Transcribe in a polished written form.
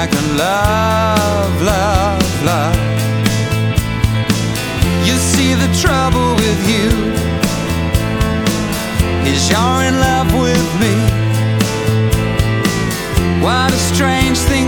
I can love, love, love. You see, the trouble with you is you're in love with me. What a strange thing